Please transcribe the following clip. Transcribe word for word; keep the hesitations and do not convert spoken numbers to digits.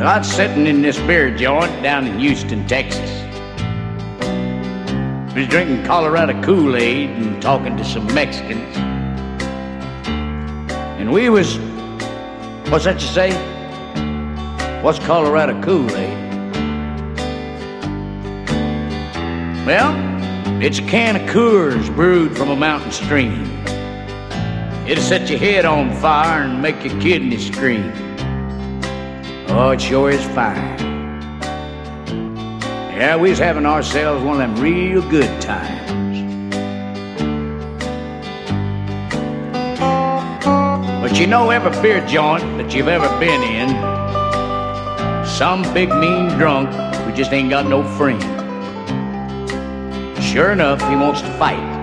I was sitting in this beer joint down in Houston, Texas. I was drinking Colorado Kool-Aid and talking to some Mexicans. And we was, what's that you say? What's Colorado Kool-Aid? Well, it's a can of Coors brewed from a mountain stream. It'll set your head on fire and make your kidneys scream. Oh, it sure is fine. Yeah, we was having ourselves one of them real good times. But you know, every beer joint that you've ever been in, some big mean drunk who just ain't got no friend. Sure enough, he wants to fight.